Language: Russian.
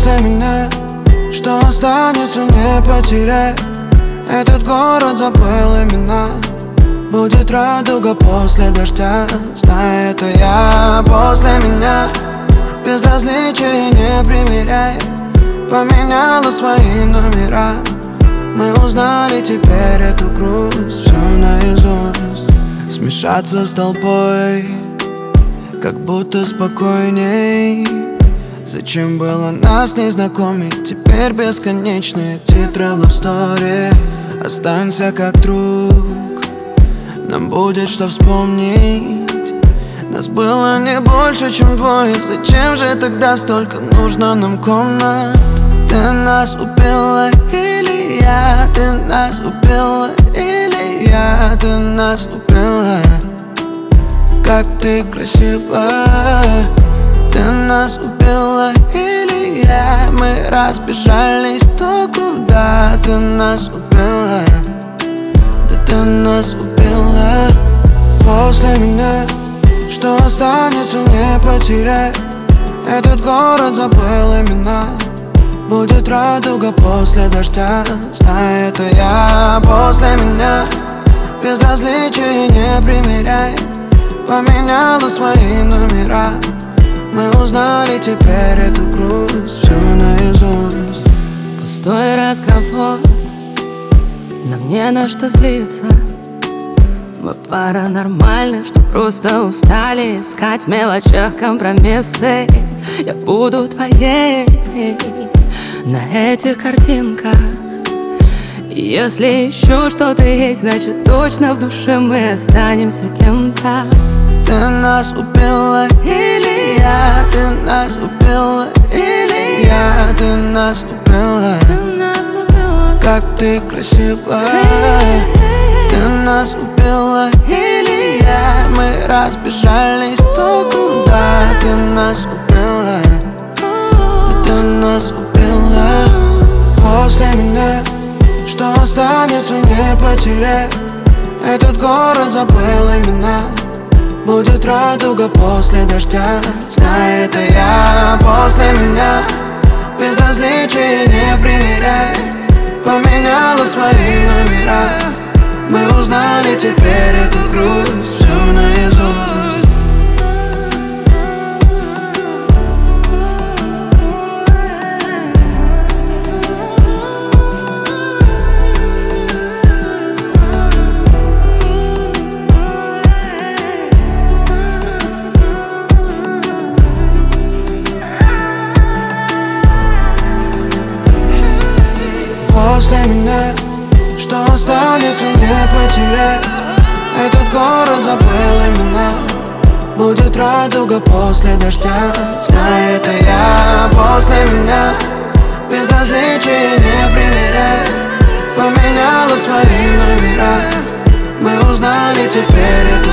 После меня, что останется, не потеряй. Этот город забыл имена. Будет радуга после дождя, знай, это я. После меня безразличие не примеряй. Поменяла свои номера. Мы узнали теперь эту грусть, все наизусть. Смешаться с толпой, как будто спокойней. Зачем было нас не знакомить? Теперь бесконечные титры love story. Останься как друг, нам будет что вспомнить. Нас было не больше, чем двое. Зачем же тогда столько нужно нам комнат? Ты нас убила или я? Ты нас убила или я? Ты нас убила. Как ты красива. Ты нас убила или я? Мы разбежались кто куда. Ты нас убила. Да ты нас убила. После меня, что останется, не потеряй. Этот город забыл имена. Будет радуга после дождя, знай, это я. После меня безразличие не примеряй. Поменяла свои номера. Мы узнали теперь эту грусть, все наизусть. Пустой разговор, нам не на что злиться. Мы пара нормальных, что просто устали искать в мелочах компромиссы. Я буду твоей на этих картинках. Если еще что-то есть, значит точно в душе мы останемся кем-то. Ты нас убила или я? Ты нас убила или я? Ты нас убила. Как ты красива. Ты нас убила или я? Мы разбежались кто куда. Ты нас убила. Ты нас убила. После меня, что останется, не потеряй. Этот город забыл имена. Будет радуга после дождя, знай, это я. После меня безразличие не примеряй. Поменяла свои номера. Мы узнали теперь эту грусть, все наизусть. После меня, что останется, не потеряй. Этот город забыл имена. Будет радуга после дождя, знай, это я. После меня безразличие не примеряй. Поменяла свои номера. Мы узнали теперь